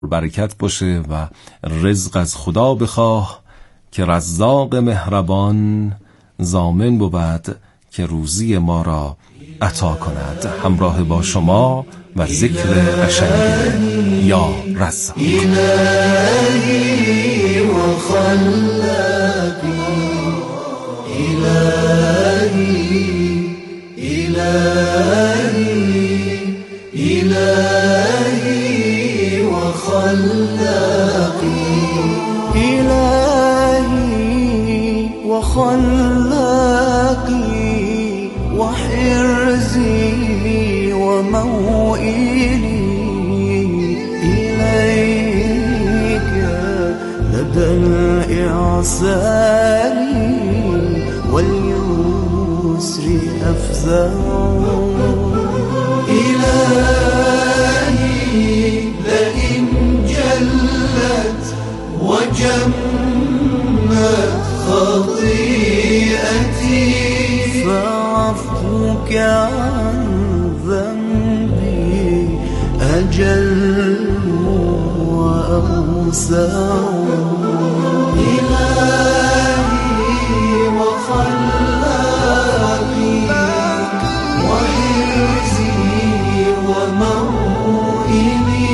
برکت باشه و رزق از خدا بخواه که رزاق مهربان ضامن بود که روزی ما را عطا کند. همراه با شما و ذکر قشنگ یا رزاق. إلهي وخلاقي إلهي إلهي إلهي وخلاقي إلهي وخلاقي وحرزي وموئلي إليك لدى الإعصار واليسر أفزع إلهي لئن جلت وجمت خطيئتي فعفوك عن ذنبي أجل وأوسع إلهي وخلاقي وحرزي وموئلي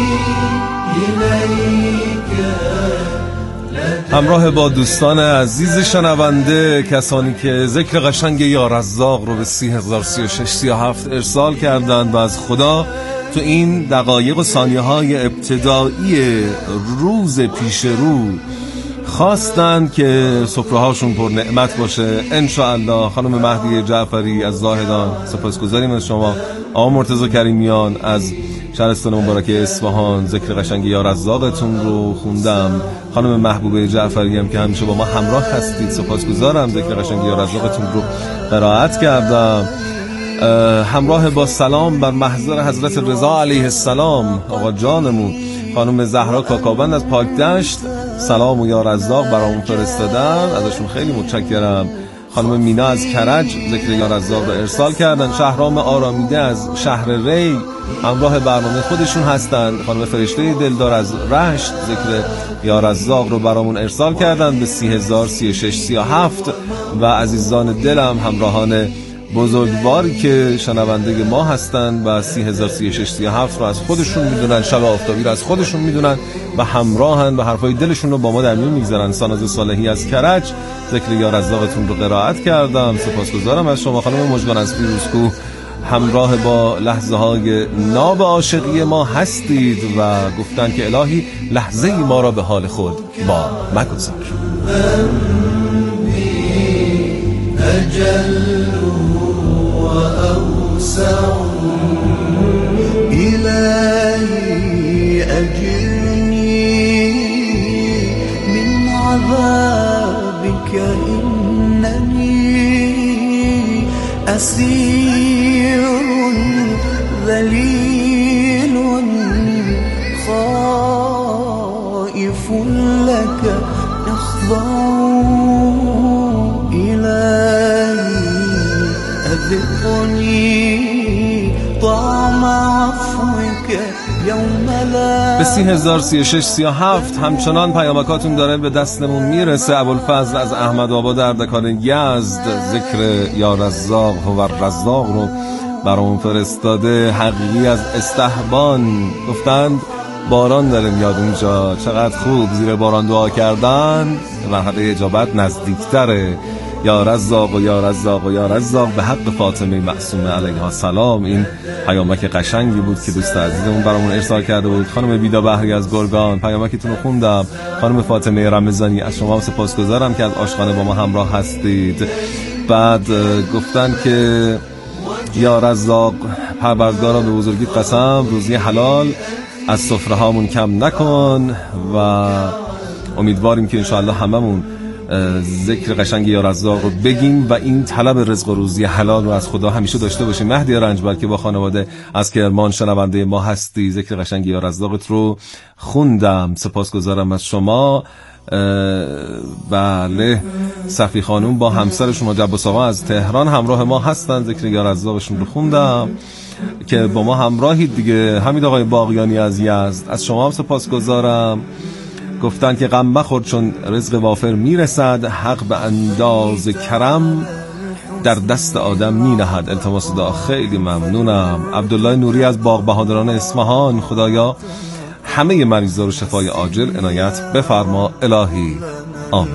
إليك. همراه با دوستان عزیز شنونده، کسانی که ذکر قشنگ یا رزاق رو به 30,036-37 ارسال کردند و از خدا تو این دقایق و ثانیه های ابتدایی روز پیش رو خواستند که سفره‌هاشون پر نعمت باشه انشاءالله. خانم مهدی جعفری از زاهدان، سپاسگزاریم از شما. آقا مرتضی کریمیان از شهرستان مبارک اصفهان، ذکر قشنگ یا رزاقتون رو خوندم. خانم محبوبه جعفری هم که همیشه با ما همراه هستید، سپاسگزارم. ذکر قشنگ یا رزاقتون رو قرائت کردم. همراه با سلام بر محضر حضرت رضا علیه السلام، آقا جانمون خانم زهرا کاکاوند از پاکدشت سلام و یا رزاق برامون فرستادن، ازشون خیلی متشکرم. خانم مینا از کرج ذکر یا رزاق رو ارسال کردن. شهرام آرامیده از شهر ری همراه برنامه خودشون هستن. خانم فرشته دلدار از رشت ذکر یا رزاق رو برامون ارسال کردن به 30,036-37 و عزیزان دلم، همراهان بزرگواری که شنونده ما هستن و 30,036-37 رو از خودشون میدونن، شب آفتابی رو از خودشون میدونن و همراهن و حرفای دلشون رو با ما در میون میگذارن. ساناز صالحی از کرج ذکر یا رزاقتون رو قرائت کردم، سپاسگزارم از شما. خانم مژگان از پیروزکوه همراه با لحظه های ناب عاشقی ما هستید و گفتن که الهی لحظه ای ما را به حال خود با مگذار. وأوسع إلهي أجرني من عذابك إنني أسير ذليل خائف لك يخضع ذقني طعم عفوك يوم لا. به 30,036-37 همچنان پیامکاتون داره به دستمون میرسه. ابوالفضل از احمد آباد اردکان یزد ذکر یا رزاق و رزاق رو برامون فرستاده. حقیقی از استحبان گفتند باران داره میاد اونجا، چقدر خوب زیر باران دعا کردن، مرحله اجابت نزدیکتره. یا رزاق و یا رزاق و یا رزاق به حق فاطمه معصومه علیها السلام. این پیامک قشنگی بود که دوست عزیزمون برامون ارسال کرده بود. خانم بیدا بحری از گرگان پیامکتون رو خوندم. خانم فاطمه رمضانی از شما سپاسگزارم که از آشخانه با ما همراه هستید. بعد گفتن که یا رزاق پروردگارا به بزرگیت قسم روزی حلال از سفره هامون کم نکن و امیدواریم که انشاءالله هممون ذکر قشنگ یا رزاق رو بگیم و این طلب رزق و روزی حلال رو از خدا همیشه داشته باشیم. مهدی رنجبر که با خانواده از کرمان شنونده ما هستی، ذکر قشنگ یا رزاقت رو خوندم، سپاسگزارم از شما. بله، صفی خانوم با همسر شما جبوس آقا از تهران همراه ما هستن، ذکر یا رزاقشون رو خوندم. که با ما همراهید دیگه. حمید آقای باقیانی از یزد، از شما هم سپاسگزارم. گفتن که غم مخور چون رزق وافر میرسد، حق به انداز کرم در دست آدم می نهد. التماس دعا. خیلی ممنونم. عبدالله نوری از باغ بهادران اصفهان، خدایا همه مریضا رو شفای عاجل عنایت بفرما الهی، آمین.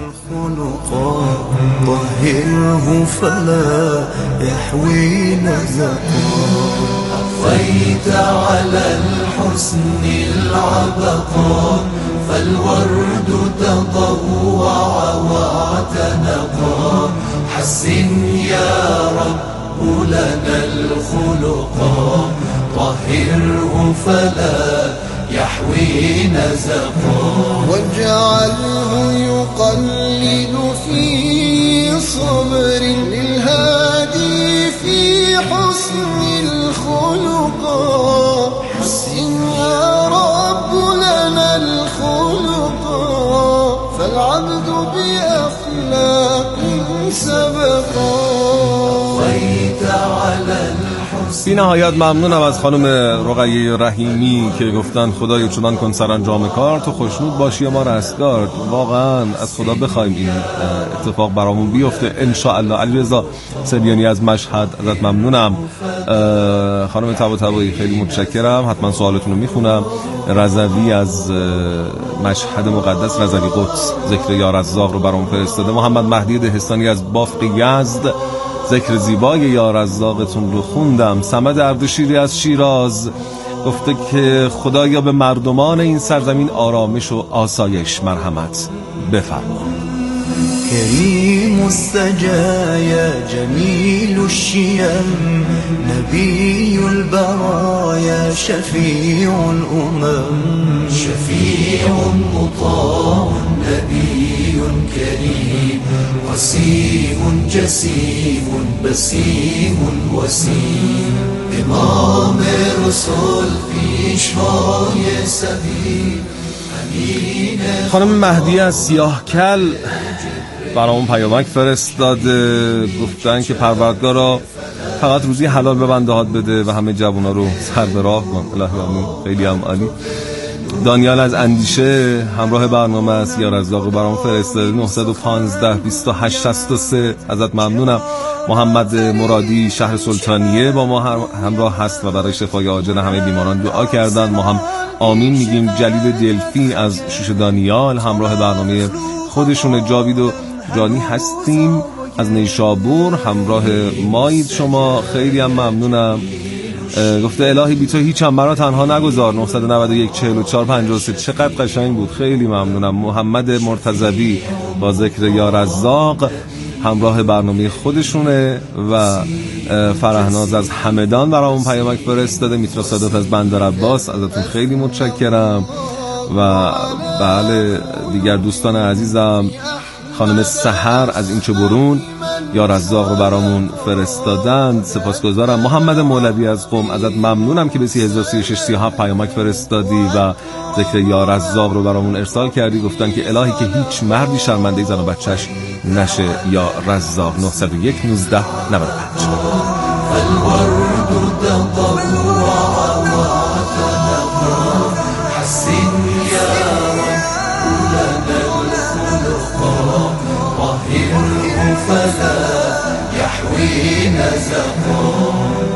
طهره فلا يحوي نزقا طفيت على الحسن العبقا فالورد تضوع واعتنقا حسن يا رب لنا الخلقا طهره فلا يحوي نزقا واجعله يقلد في صبر للهادي في حسن الخلقا حسن يا رب لنا الخلقا فالعبد بأخلاق سبقا طفيت على بی نهایت ممنونم از خانم رقیه رحیمی که گفتن خدای چنان کن سرانجام کار تو خوشنود باشی و ما رستگار. واقعا از خدا بخوایم این اتفاق برامون بیفته ان شاء الله. علیرضا سریانی از مشهد، ازت ممنونم. خانم طباطبایی خیلی متشکرم، حتما سوالتون رو میخونم. رضوی از مشهد مقدس، رضوی قدس، ذکر یا رزاق رو برامون فرستاده. محمد مهدی دهستانی از بافق یزد، ذکر زیبای یا رزاقتون رو خوندم. صمد اردشیری از شیراز گفته که خدایا به مردمان این سرزمین آرامش و آسایش مرحمت بفرما. كريم السجايا جميل الشيم نبي البرايا شفيع الأمم شفيع مطاع نبي كريم وسيم جسيم بسيم وسيم إمام رسول پیشوای سبیل. خانم مهدی از سیاهکل برامون پیامک فرستاده، گفتن که پروردگارا فقط روزی حلال به بنده‌هات بده و همه جوونا رو سر به راه کن. الهی آمین. خیلی هم عالی. دانیال از اندیشه همراه برنامه است، یا رزاق برامون فرستاده 915 28 63. ازت ممنونم. محمد مرادی شهر سلطانیه با ما همراه هست و برای شفای عاجل همه بیماران دعا کردن. ما هم آمین میگیم. جلیل دلفی از شوش دانیال همراه برنامه خودشون. جاوید و جانی هستیم از نیشابور همراه مایید شما، خیلی هم ممنونم. گفته الهی بی تو هیچ هم مرا تنها نگذار. 991 44 53. چقدر قشنگ بود، خیلی ممنونم. محمد مرتضوی با ذکر یا رزاق همراه برنامه خودشونه و فرهناز از همدان برامون پیامک فرستاده. میترا صادق از بندر عباس، ازتون خیلی متشکرم. و بله دیگر دوستان عزیزم، خانم سحر از این چه برون یا رزاق رو برامون فرستادن، سپاسگزارم. محمد مولوی از قم، ازت ممنونم که به 303637 پیامک فرستادی و ذکر یا رزاق رو برامون ارسال کردی. گفتن که الهی که هیچ مردی شرمنده زن و بچهش نشه یا رزاق. 901 19 95. فلا يحوي نزقا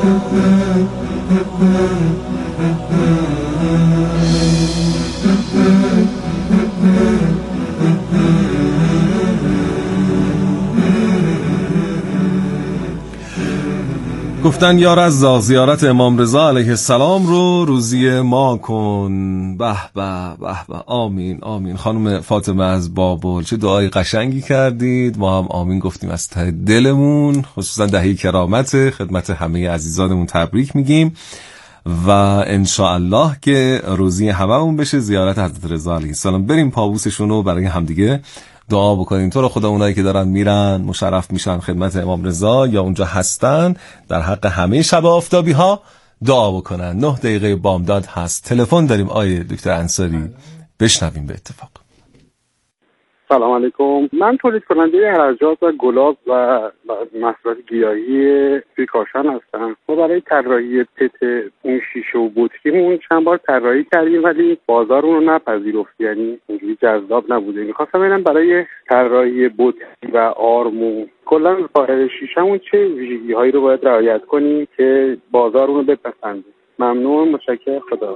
گفتن یا رزاق زیارت امام رضا علیه السلام رو روزی ما کن. به به به به. آمین آمین. خانم فاطمه از بابل چه دعای قشنگی کردید، ما هم آمین گفتیم از ته دلمون. خصوصا دهه کرامت خدمت همه عزیزانمون تبریک میگیم و انشاءالله که روزی هممون بشه زیارت حضرت رضا علیه السلام. بریم پابوسشون رو برای همدیگه دعا بکنیم. تو رو خدا اونایی که دارن میرن مشرف میشن خدمت امام رضا یا اونجا هستن در حق همه شب آفتابی ها دعا بکنن. 9 دقیقه بامداد هست. تلفن داریم آیه دکتر انصاری، بشنویم به اتفاق. سلام علیکم. من تولید کننده هرجات و گلاب و محصولات گیاهی توی کاشان هستم. ما برای طراحی پت اون شیشه و بطریمون چند بار طراحی کردیم ولی بازار اون رو نپذیرفت، یعنی اونجوری جذاب نبوده. می‌خواستم ببینم برای طراحی بطری و آرم و کلا ظاهر شیشه‌مون چه ویژگی‌هایی رو باید رعایت کنیم که بازار اون رو بپسنده. ممنون، متشکرم، خدا.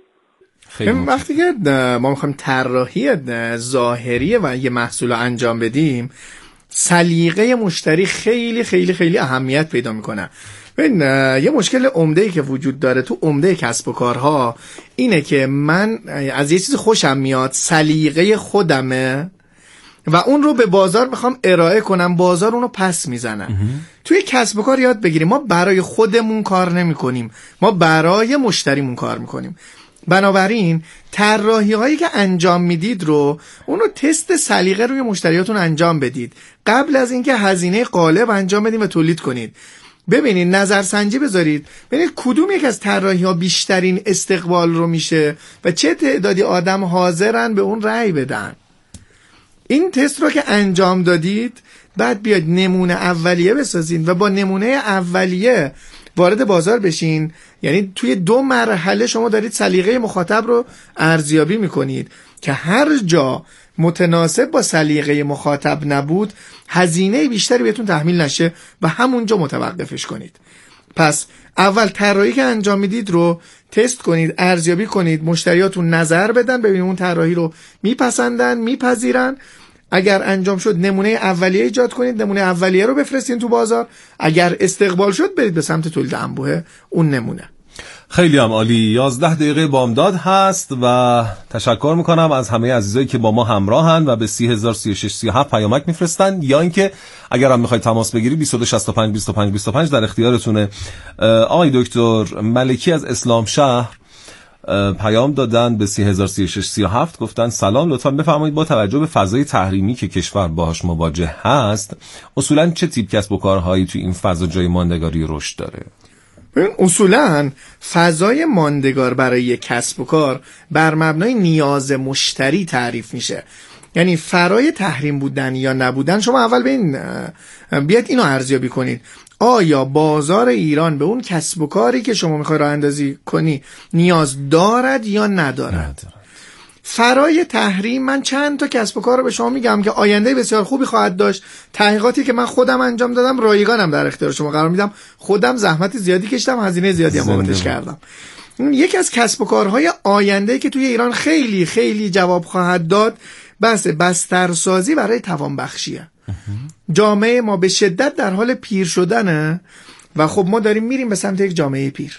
وقتی که ما میخوایم طراحی ظاهری و یه محصول رو انجام بدیم، سلیقه مشتری خیلی خیلی خیلی اهمیت پیدا میکنه. ببین یه مشکل عمده‌ای که وجود داره تو عمده کسب و کارها اینه که من از یه چیز خوشم میاد، سلیقه خودمه و اون رو به بازار میخوام ارائه کنم، بازار اون رو پس میزنه. توی کسب و کار یاد بگیریم ما برای خودمون کار نمی کنیم، ما برای مشتریمون کار میکنیم. بنابراین طراحی هایی که انجام میدید رو اونو تست سلیقه روی مشتریاتون انجام بدید قبل از اینکه هزینه قالب انجام بدید و تولید کنید. ببینید نظرسنجی بذارید، ببینید کدوم یک از طراحی ها بیشترین استقبال رو میشه و چه تعدادی آدم حاضرن به اون رأی بدن. این تست رو که انجام دادید بعد بیاید نمونه اولیه بسازید و با نمونه اولیه وارد بازار بشین. یعنی توی 2 مرحله شما دارید سلیقه مخاطب رو ارزیابی میکنید که هر جا متناسب با سلیقه مخاطب نبود هزینه بیشتری بهتون تحمیل نشه و همونجا متوقفش کنید. پس اول طراحی که انجام میدید رو تست کنید، ارزیابی کنید، مشتریاتون نظر بدن، ببینید اون طراحی رو میپسندن، میپذیرن. اگر انجام شد نمونه اولیه ایجاد کنید، نمونه اولیه رو بفرستین تو بازار. اگر استقبال شد برید به سمت تولید انبوه اون نمونه. خیلی هم عالی. 11 دقیقه بامداد هست و تشکر میکنم از همه عزیزایی که با ما همراهن و به 303637 پیامک میفرستن، یا اینکه اگر هم میخواید تماس بگیری 2265 25 25 در اختیارتونه. آقای دکتر ملکی از اسلام شهر پیام دادن به 303637 گفتن سلام، لطفا بفرمایید با توجه به فضای تحریمی که کشور باهاش مواجه هست اصولا چه تیپ کسب و کارهایی توی این فضا جای ماندگاری رشد داره؟ اصولا فضای ماندگار برای یک کسب و کار بر مبنای نیاز مشتری تعریف میشه. یعنی فرای تحریم بودن یا نبودن شما اول بیاید اینو ارزیابی کنید. آیا بازار ایران به اون کسب و کاری که شما میخوای راه اندازی کنی نیاز دارد یا ندارد؟ فرای تحریم من چند تا کسب و کار رو به شما میگم که آینده بسیار خوبی خواهد داشت. تحقیقاتی که من خودم انجام دادم رایگانم در اختیار شما قرار میدم. خودم زحمت زیادی کشیدم، هزینه زیادی هم بابتش کردم. یکی از کسب و کارهای آینده که توی ایران خیلی خیلی جواب خواهد داد بحث بسترسازی برای توانبخشیه. جامعه ما به شدت در حال پیر شدنه و خب ما داریم میریم به سمت یک جامعه پیر.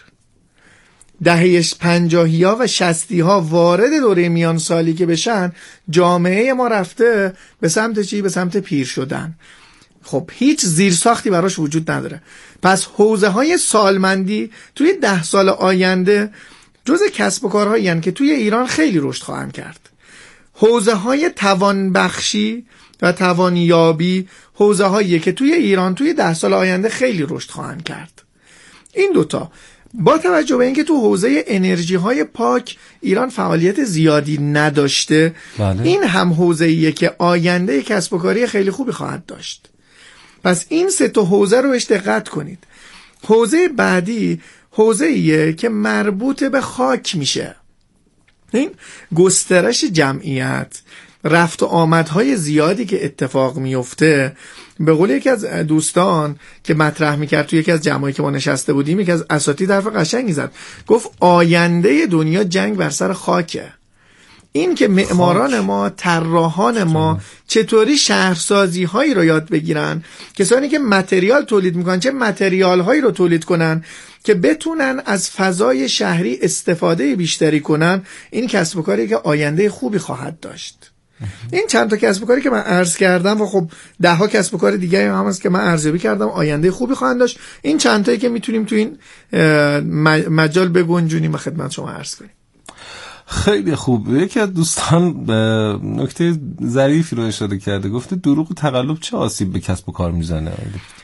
دهه 50 و 60 وارد دوره میان سالی که بشن جامعه ما رفته به سمت چی؟ به سمت پیر شدن. خب هیچ زیرساختی براش وجود نداره. پس حوزه های سالمندی توی 10 سال آینده جز کسب و کارهایی هستند که توی ایران خیلی رشد خواهند کرد. حوزه های توانبخشی و توانیابی حوزه هایی که توی ایران توی 10 سال آینده خیلی رشد خواهند کرد. این دوتا با توجه به اینکه تو حوزه انرژی های پاک ایران فعالیت زیادی نداشته، این هم حوزه‌ایه که آینده کسب و کاری خیلی خوبی خواهد داشت. پس این 3 تا حوزه رو بهش دقت کنید. حوزه بعدی حوزه‌ایه که مربوط به خاک میشه. این گسترش جمعیت، رفت و آمدهای زیادی که اتفاق میفته. به قول یکی از دوستان که مطرح میکرد توی یکی از جمعایی که ما نشسته بودیم، یکی از اساتید حرف قشنگی زد، گفت آینده دنیا جنگ بر سر خاکه. این که معماران ما، طراحان ما چطوری شهرسازی هایی رو یاد بگیرن، کسانی که متریال تولید میکنن چه متریال هایی رو تولید کنن که بتونن از فضای شهری استفاده بیشتری کنن، این کسب و کاری که آینده خوبی خواهد داشت. این چند تا کسب و کاری که من عرض کردم و خب 10 کسب و کار دیگه هم هست که من ارزیابی کردم آینده خوبی خواهند داشت. این چند تایی که میتونیم تو این مجال بگنجونیم و خدمت شما عرض کنیم. خیلی خوب. یکی از دوستان نکته ظریفی رو اشاره کرده، گفته دروغ و تقلب چه آسیب به کسب و کار میزنه؟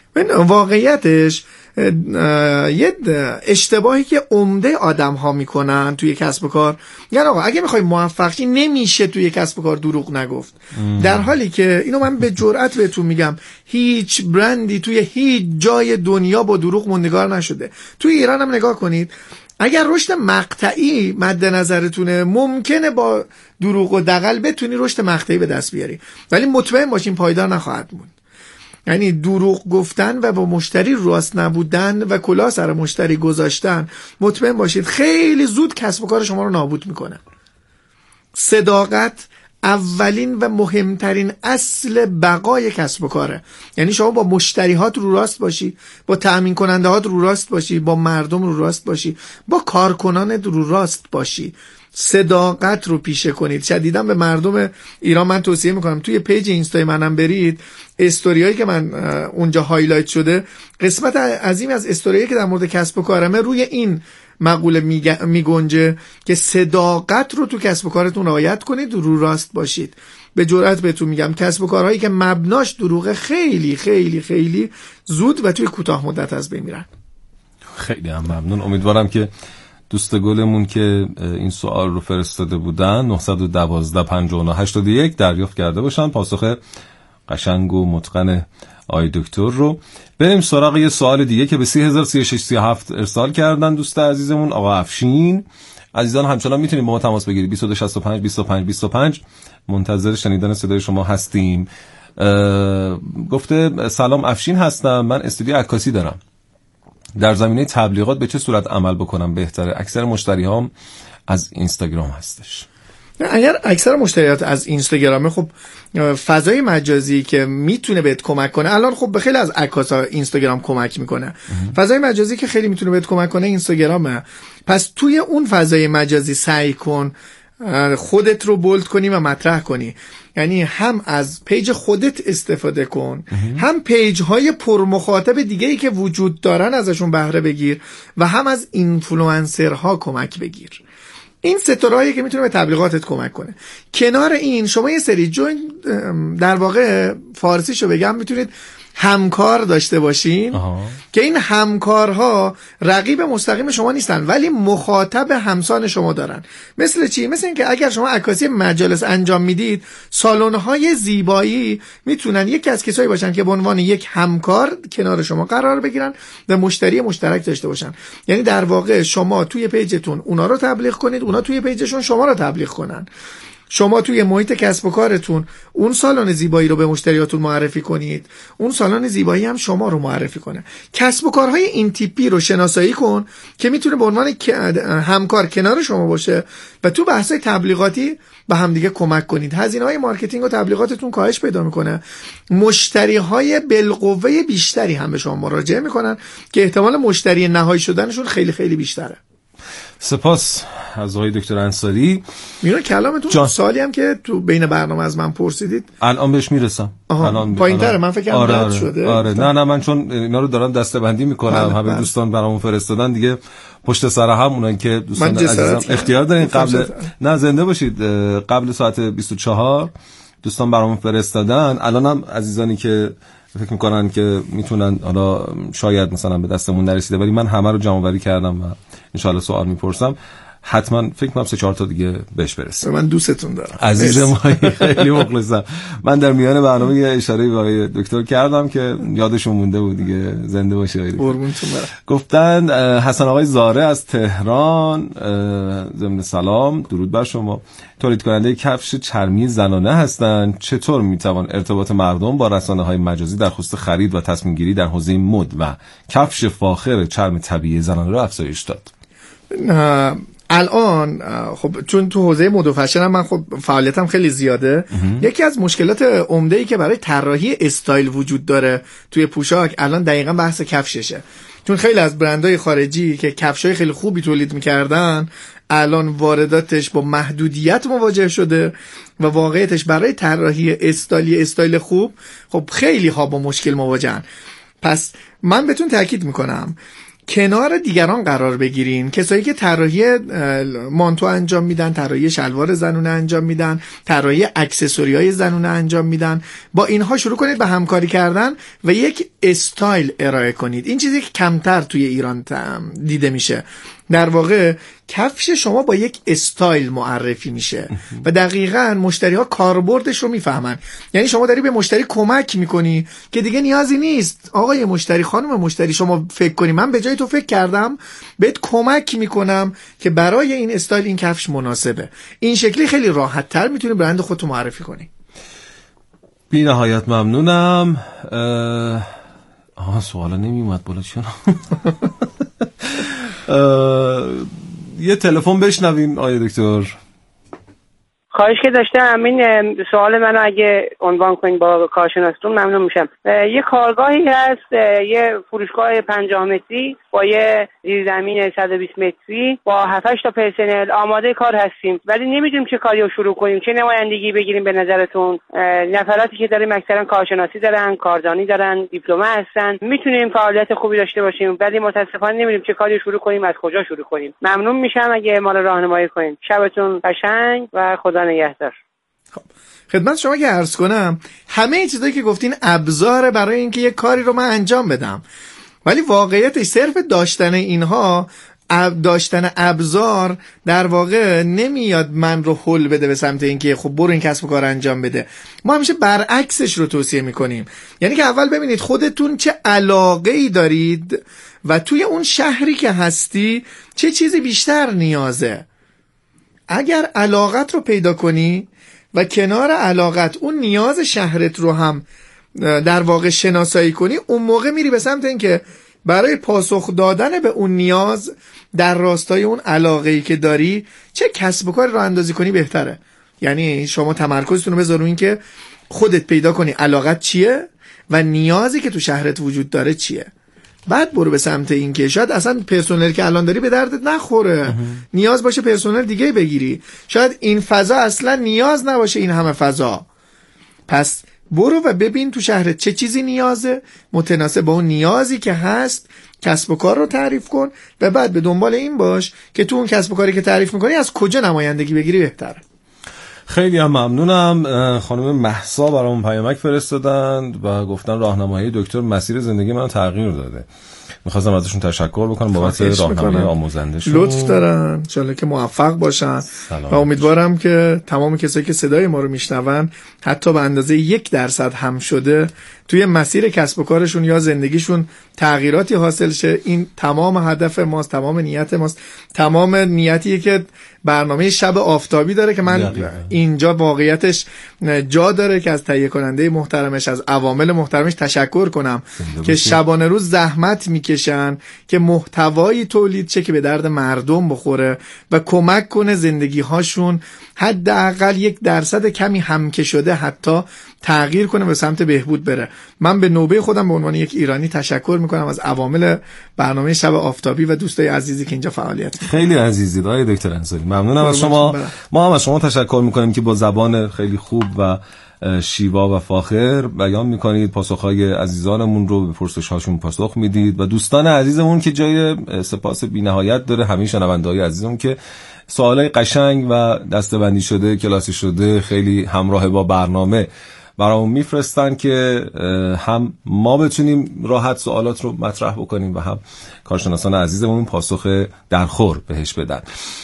من واقعیتش یه اشتباهی که عمده آدم ها میکنن توی کسب و کار، یعنی آقا اگه میخوای موفق شی نمیشه توی کسب و کار دروغ نگفت. در حالی که اینو من به جرئت بهتون میگم هیچ برندی توی هیچ جای دنیا با دروغ موندگار نشده. توی ایران هم نگاه کنید، اگر رشد مقطعی مد نظرتونه ممکنه با دروغ و دغل بتونی رشد مقطعی به دست بیاری، ولی مطمئن باشین پایدار نخواهد موند. یعنی دروغ گفتن و با مشتری راست نبودن و کلاه سر مشتری گذاشتن، مطمئن باشید خیلی زود کسب و کار شما رو نابود میکنه. صداقت اولین و مهمترین اصل بقای کسب و کاره. یعنی شما با مشتریات رو راست باشی، با تأمین کننده هات رو راست باشی، با مردم رو راست باشی، با کارکنان رو راست باشی، صداقت رو پیشه کنید. شدیداً به مردم ایران من توصیه میکنم توی پیج اینستای منم برید، استوریایی که من اونجا هایلایت شده، قسمت عظیمی از استوریایی که در مورد کسب و کارمه روی این مقوله میگنجه که صداقت رو تو کسب و کارتون رعایت کنید، رو راست باشید. به جرئت بهتون میگم کسب و کارهایی که مبناش دروغ خیلی خیلی خیلی زود و توی کوتاه مدت از بین میرن. خیلی هم ممنون. امیدوارم که دوست گلمون که این سوال رو فرستاده بودن 912 59 81 دریافت کرده باشن پاسخ قشنگ و متقن آقای دکتر رو. بریم سراغ یه سوال دیگه که به 303637 ارسال کردن دوست عزیزمون آقا افشین. عزیزان همچنان میتونید با ما تماس بگیرید 2265 25 25 منتظر شنیدن صدای شما هستیم. گفته سلام افشین هستم، من استودیو عکاسی دارم، در زمینه تبلیغات به چه صورت عمل بکنم بهتره؟ اکثر مشتری‌هام از اینستاگرام هستش. اگر اکثر مشتریات از اینستاگرامه، خب فضای مجازی که میتونه بهت کمک کنه، الان خب به خیلی از عکاسا اینستاگرام کمک میکنه، فضای مجازی که خیلی میتونه بهت کمک کنه اینستاگرامه. پس توی اون فضای مجازی سعی کن خودت رو بولد کنی و مطرح کنی. یعنی هم از پیج خودت استفاده کن، هم پیج های پرمخاطب دیگه ای که وجود دارن ازشون بهره بگیر و هم از اینفلوئنسرها کمک بگیر. این ستارهایی که میتونه به تبلیغاتت کمک کنه. کنار این شما یه سری در واقع فارسیشو بگم میتونید همکار داشته باشین که این همکارها رقیب مستقیم شما نیستن ولی مخاطب همسان شما دارن. مثل چی؟ مثل این که اگر شما عکاسی مجالس انجام میدید، سالن‌های زیبایی میتونن یکی از کسایی باشن که به عنوان یک همکار کنار شما قرار بگیرن و مشتری مشترک داشته باشن. یعنی در واقع شما توی پیجتون اونا رو تبلیغ کنید، اونا توی پیجشون شما رو تبلیغ کنن. شما توی محیط کسب و کارتون اون سالن زیبایی رو به مشتریاتون معرفی کنید، اون سالن زیبایی هم شما رو معرفی کنه. کسب و کارهای این تیپی رو شناسایی کن که میتونه به عنوان همکار کنار شما باشه و تو بحث‌های تبلیغاتی به هم دیگه کمک کنید. هزینه‌های مارکتینگ و تبلیغاتتون کاهش پیدا میکنه، مشتری‌های بالقوه بیشتری هم به شما مراجعه میکنن که احتمال مشتری نهایی شدنشون خیلی خیلی بیشتره. سپاس از آقای دکتر انصاری. میونه کلامتون سوالی هم که تو بین برنامه از من پرسیدید الان بهش میرسم. الان پایین‌تره، من فکر کنم رد شده. آره نه من چون اینا رو دارم دسته‌بندی میکنم، همه دوستان برامون فرستادن دیگه پشت سر هم اونن که دوستان عزیزم اختیار دارین قبل نه زنده باشید قبل ساعت 24 دوستان برامون فرستادن. الانم عزیزانی که فکر میکنن که میتونن حالا شاید مثلا به دستمون نرسیده ولی من همه رو جمع‌آوری کردم و ان شاءالله سوال میپرسم، حتما فکر کنم 3-4 تا دیگه بهش برسه. من دوستتون دارم عزیز ما، خیلی مخلصم. من در میان برنامه یه اشاره به آقای دکتر کردم که یادشون مونده بود دیگه. زنده باشید. قربونتون برم. گفتن حسن آقای زاره از تهران، ضمن سلام درود بر شما، تولید کننده کفش چرمی زنانه هستند. چطور میتوان ارتباط مردم با رسانه‌های مجازی در خصوص خرید و تصمیم گیری در حوزه مد و کفش فاخر چرم طبیعی زنانه را افزایش داد؟ الان خب چون تو حوزه مد و فشن هم من خب فعالیتم خیلی زیاده، یکی از مشکلات عمده‌ای که برای طراحی استایل وجود داره توی پوشاک الان دقیقاً بحث کفششه. چون خیلی از برندهای خارجی که کفشای خیلی خوبی تولید می‌کردن الان وارداتش با محدودیت مواجه شده و واقعیتش برای طراحی استایل خوب خب خیلی ها با مشکل مواجهن. پس من بهتون تاکید میکنم کنار دیگران قرار بگیرین. کسایی که طراحی مانتو انجام میدن، طراحی شلوار زنونه انجام میدن، طراحی اکسسوری‌های زنونه انجام میدن، با اینها شروع کنید به همکاری کردن و یک استایل ارائه کنید. این چیزی که کمتر توی ایران دیده میشه. در واقع کفش شما با یک استایل معرفی میشه و دقیقاً مشتری‌ها کاربردش رو میفهمن. یعنی شما داری به مشتری کمک میکنی که دیگه نیازی نیست آقای مشتری، خانم مشتری، شما فکر کنی من به جای تو فکر کردم بهت کمک میکنم که برای این استایل این کفش مناسبه. این شکلی خیلی راحت‌تر میتونی برند خودتو معرفی کنی. بی نهایت ممنونم. سوالا نمیومد بالا چرا؟ یه تلفن بشنویم آقای دکتر. خواهش که داشتم این سوال منو اگه عنوان کنین با کارشناستون ممنون میشم. یه کارگاهی هست، یه فروشگاه 50 متری با یه زیرزمین 120 متری با 7-8 تا پرسنل آماده کار هستیم، ولی نمیدونیم چه کاری رو شروع کنیم، چه نمایندگی بگیریم. به نظرتون نفراتی که داریم اکثرا کارشناسی دارن، کاردانی دارن، دیپلم هستن، میتونیم فعالیت خوبی داشته باشیم، ولی متاسفانه نمیدونیم چه کاری رو شروع کنیم، از کجا شروع کنیم. ممنون میشم اگه ما رو راهنمایی کنین. شبتون قشنگ و خدا نگهدار. خدمت شما که عرض کنم همه این چیزایی که گفتین ابزاره برای اینکه یه کاری رو من انجام بدم، ولی واقعیتش صرف داشتن اینها، داشتن ابزار در واقع نمیاد من رو هل بده به سمت اینکه خب برو این کسب و کار انجام بده. ما همیشه برعکسش رو توصیه میکنیم. یعنی که اول ببینید خودتون چه علاقه‌ای دارید و توی اون شهری که هستی چه چیزی بیشتر نیازه. اگر علاقت رو پیدا کنی و کنار علاقت اون نیاز شهرت رو هم در واقع شناسایی کنی، اون موقع میری به سمت اینکه برای پاسخ دادن به اون نیاز در راستای اون علاقه‌ای که داری چه کسب و کاری رو اندازی کنی بهتره. یعنی شما تمرکزتون رو بذار رو این که خودت پیدا کنی علاقت چیه و نیازی که تو شهرت وجود داره چیه، بعد برو به سمت این که شاید اصلا پرسنل که الان داری به دردت نخوره، نیاز باشه پرسنل دیگه بگیری، شاید این فضا اصلا نیاز نباشه این همه فضا. پس برو و ببین تو شهرت چه چیزی نیازه، متناسب با اون نیازی که هست کسب و کار رو تعریف کن و بعد به دنبال این باش که تو اون کسب و کاری که تعریف میکنی از کجا نمایندگی بگیری بهتره. خیلی هم ممنونم. خانم مهسا برامون پیامک فرستادند و گفتن راهنمایی دکتر مسیر زندگی من تغییر داده. می‌خواستم ازشون تشکر بکنم بابت راهنمایی آموزنده‌شون. لطف دارن، انشالله که موفق باشن و امیدوارم که تمام کسایی که صدای ما رو میشنون حتی به اندازه 1% هم شده توی مسیر کسب و کارشون یا زندگیشون تغییراتی حاصل شه. این تمام هدف ماست، تمام نیت ماست، تمام نیتیه که برنامه شب آفتابی داره که من اینجا واقعیتش جا داره که از تهیه کننده محترمش، از عوامل محترمش تشکر کنم که شبانه روز زحمت میکشن که محتوایی تولید شه که به درد مردم بخوره و کمک کنه زندگی هاشون حداقل 1% کمی هم که شده حتی تغییر کنه به سمت بهبود بره. من به نوبه خودم به عنوان یک ایرانی تشکر میکنم از عوامل برنامه شب آفتابی و دوستای عزیزی که اینجا فعالیت میکنن. خیلی عزیزی آقای دکتر انصاری، ممنونم از شما. ما هم از شما تشکر میکنیم که با زبان خیلی خوب و شیوا و فاخر بیان میکنید، پاسخهای عزیزانمون رو به پرسش‌هاشون پاسخ میدید و دوستان عزیزمون که جای سپاس بی‌نهایت داره، همین شنونده‌های عزیزمون که سوالای قشنگ و دسته‌بندی شده، کلاسی شده، خیلی همراه با برنامه برامون میفرستن که هم ما بتونیم راحت سوالات رو مطرح بکنیم و هم کارشناسان عزیزمون پاسخ درخور بهش بدن.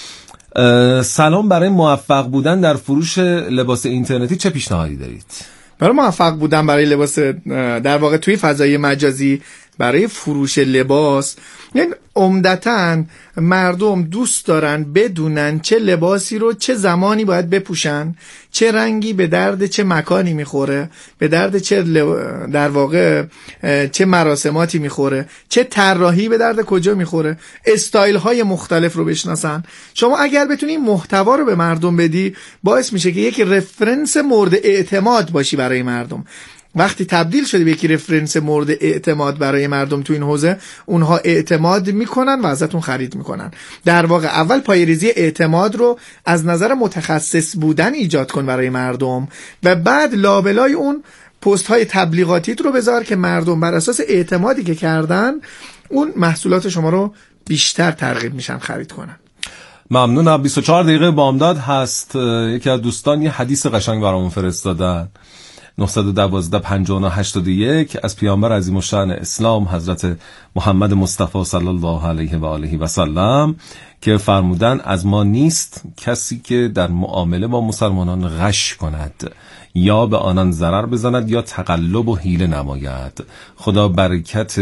سلام، برای موفق بودن در فروش لباس اینترنتی چه پیشنهادی دارید؟ برای موفق بودن برای لباس در واقع توی فضای مجازی برای فروش لباس، یعنی عمدتاً مردم دوست دارن بدونن چه لباسی رو چه زمانی باید بپوشن، چه رنگی به درد چه مکانی میخوره، به درد چه در واقع چه مراسماتی میخوره، چه طراحی به درد کجا میخوره، استایل های مختلف رو بشناسن. شما اگر بتونی محتوا رو به مردم بدی باعث میشه که یک رفرنس مورد اعتماد باشی برای مردم. وقتی تبدیل شدی به یکی رفرنس مورد اعتماد برای مردم تو این حوزه، اونها اعتماد میکنن و ازتون خرید میکنن. در واقع اول پایه‌ریزی اعتماد رو از نظر متخصص بودن ایجاد کن برای مردم و بعد لابلای اون پست های تبلیغاتیت رو بذار که مردم بر اساس اعتمادی که کردن اون محصولات شما رو بیشتر ترغیب میشن خرید کنن. ممنونم. 24 دقیقه بامداد هست. یکی از دوستان یه حدیث قشنگ برامون فرستادن. 912 59 81 از پیامبر عظیم الشأن اسلام حضرت محمد مصطفی صلی الله علیه و آله و سلم که فرمودن از ما نیست کسی که در معامله با مسلمانان غش کند یا به آنان ضرر بزند یا تقلب و حیله نماید. خدا برکت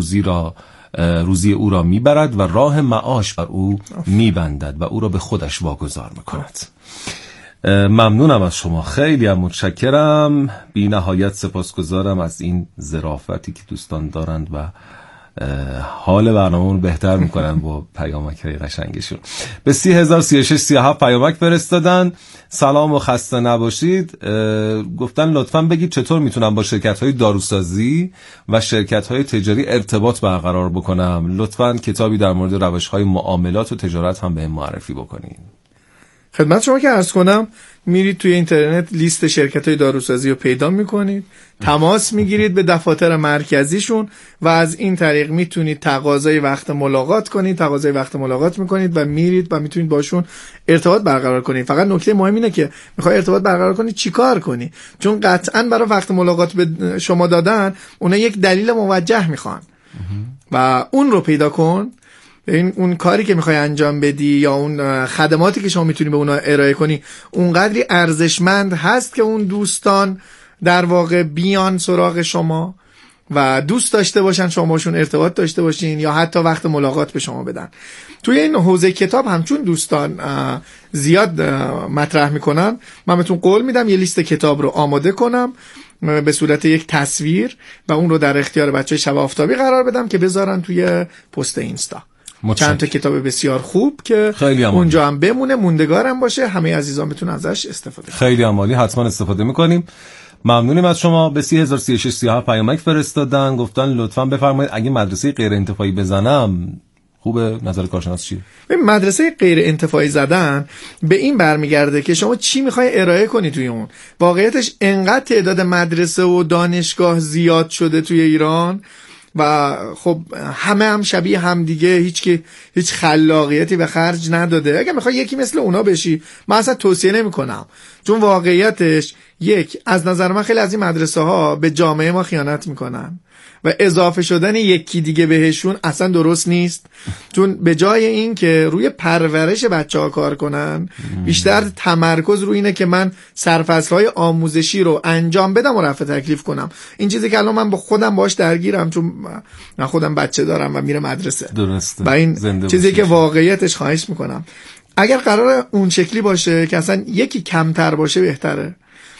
روزی او را میبرد و راه معاش بر او میبندد و او را به خودش واگذار میکند. ممنونم از شما، خیلی هم متشکرم، بی نهایت سپاسگزارم از این ظرافتی که دوستان دارند و حال برنامه رو بهتر میکنن با پیامک‌های قشنگشون. به 30,036 پیامک فرستادن. سلام و خسته نباشید. گفتن لطفاً بگید چطور میتونم با شرکت‌های داروسازی و شرکت‌های تجاری ارتباط برقرار بکنم. لطفاً کتابی در مورد روش‌های معاملات و تجارت هم بهم معرفی بکنین. خدمت شما که عرض کنم، میرید توی اینترنت لیست شرکت‌های داروسازی رو پیدا میکنید، تماس میگیرید به دفاتر مرکزیشون و از این طریق میتونید تقاضای وقت ملاقات کنید. تقاضای وقت ملاقات میکنید و میرید و میتونید باشون ارتباط برقرار کنید. فقط نکته مهم اینه که میخوای ارتباط برقرار کنی چیکار کنی، چون قطعاً برای وقت ملاقات به شما دادن اونا یک دلیل موجه میخوان و اون رو پیدا کن. این اون کاری که میخوای انجام بدی یا اون خدماتی که شما میتونی به اونا ارائه کنی اونقدری ارزشمند هست که اون دوستان در واقع بیان سراغ شما و دوست داشته باشن شما باشون ارتباط داشته باشین یا حتی وقت ملاقات به شما بدن. توی این حوزه کتاب همچون دوستان زیاد مطرح میکنن، من بهتون قول میدم یه لیست کتاب رو آماده کنم به صورت یک تصویر و اون رو در اختیار بچهای شب آفتابی قرار بدم که بذارن توی پست اینستا. چند تا کتاب بسیار خوب که اونجا هم بمونه، موندگارم باشه، همه عزیزان بتونن ازش استفاده کنن. خیلی عالی، حتما استفاده میکنیم. ممنونیم از شما. به 30,036 پیامک فرستادن، گفتن لطفاً بفرمایید اگه مدرسه غیر انتفاعی بزنم خوبه؟ نظر کارشناس چیه؟ مدرسه غیر انتفاعی زدن به این برمیگرده که شما چی میخوای ارائه کنی توی اون. واقعیتش انقدر تعداد مدرسه و دانشگاه زیاد شده توی ایران و خب همه هم شبیه هم دیگه، هیچ خلاقیتی به خرج نداده. اگه میخوای یکی مثل اونا بشی من اصلا توصیه نمی کنم، چون واقعیتش از نظر من خیلی از این مدرسه ها به جامعه ما خیانت میکنن و اضافه شدن یکی دیگه بهشون اصلا درست نیست، چون به جای این که روی پرورش بچه‌ها کار کنن بیشتر تمرکز روی اینه که من سرفصل‌های آموزشی رو انجام بدم و رفع تکلیف کنم. این چیزی که الان من با خودم باش درگیرم، چون من خودم بچه دارم و میره مدرسه. درسته. و این چیزی که واقعیتش خواهش میکنم اگر قرار اون شکلی باشه که اصلا یکی کمتر باشه بهتره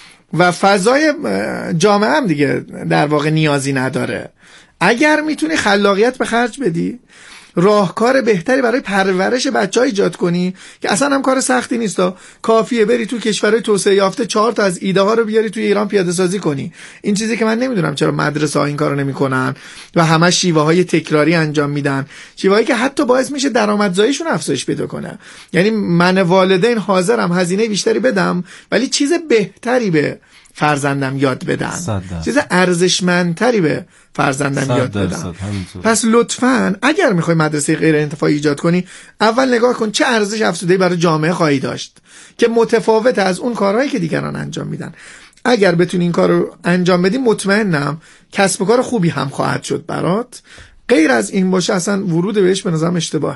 و فضای جامعه هم دیگه در واقع نیازی نداره. اگر میتونی خلاقیت به خرج بدی، راهکار بهتری برای پرورش بچه‌ها ایجاد کنی که اصلا هم کار سختی نیست. کافیه بری تو کشورهای توسعه یافته 4 تا از ایده ها رو بیاری توی ایران پیاده سازی کنی. این چیزی که من نمیدونم چرا مدرسه ها این کارو نمیکنن و همه شیوه های تکراری انجام میدن، شیوهایی که حتی باعث میشه درآمدزاییشون افزایش پیدا کنه. یعنی من والدین حاضرم هزینه بیشتری بدم ولی چیز بهتری به فرزندم یاد بدن، چیز ارزشمندتری به فرزندم یاد بدن. پس لطفاً اگر میخوای مدرسه غیر انتفاعی ایجاد کنی، اول نگاه کن چه ارزش افزوده‌ای برای جامعه خواهی داشت که متفاوت از اون کارهایی که دیگران انجام میدن. اگر بتونی این کار رو انجام بدی مطمئنم کسب و کار خوبی هم خواهد شد برات. غیر از این باشه اصلا ورود بهش به نظرم اشتباه.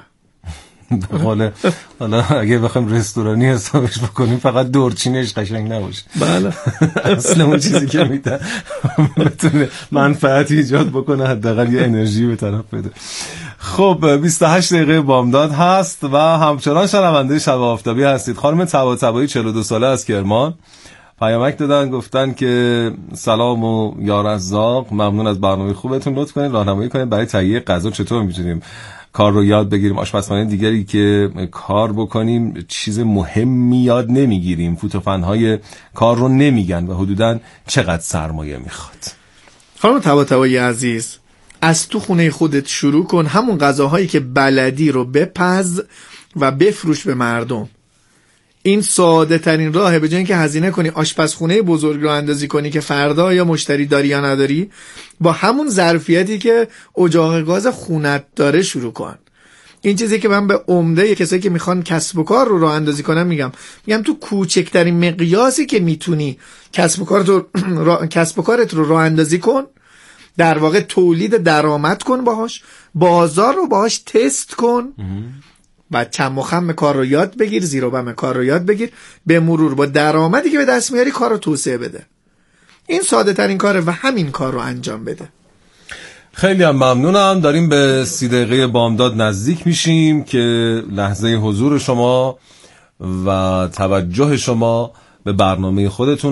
حالا اگه بخوایم رستورانی حسابش بکنیم فقط دورچینش قشنگ نباشه. بله. اصلا اون چیزی که میده بتونه منفعتی ایجاد بکنه، حداقل یه انرژی به طرف بده. خب 28 دقیقه بامداد هست و همچنان شنونده شب آفتابی هستید. خانم طباطبایی 42 ساله از کرمان پیامک دادن، گفتن که سلام و یا رزاق، ممنون از برنامه خوبتون، لطف کنید راهنمایی کنید برای تهیه غذا چطور میتونیم کار رو یاد بگیریم. آشپزخانه دیگری که کار بکنیم چیز مهمی یاد نمیگیریم، فوتوفن‌های کار رو نمیگن و حدوداً چقدر سرمایه میخواد. خانم طباطبایی عزیز، از تو خونه خودت شروع کن، همون غذاهایی که بلدی رو بپز و بفروش به مردم. این ساده ترین راهه. به جای اینکه هزینه کنی آشپزخونه بزرگ رو اندازی کنی که فردا یا مشتری داری یا نداری، با همون ظرفیتی که اجاق گاز خونت داره شروع کن. این چیزی که من به عمده کسایی که میخوان کسب و کار رو راه اندازی کنم میگم تو کوچکترین مقیاسی که میتونی کسب و کارت رو راه اندازی کن، در واقع تولید درآمد کن باهاش، بازار رو باهاش تست کن و چم و خم کار رو یاد بگیر، زیر و بم کار رو یاد بگیر، به مرور با درآمدی که به دست میاری کار رو توسعه بده. این ساده ترین کاره و همین کار رو انجام بده. خیلی هم ممنونم. داریم به 30 دقیقه بامداد نزدیک میشیم که لحظه حضور شما و توجه شما به برنامه خودتون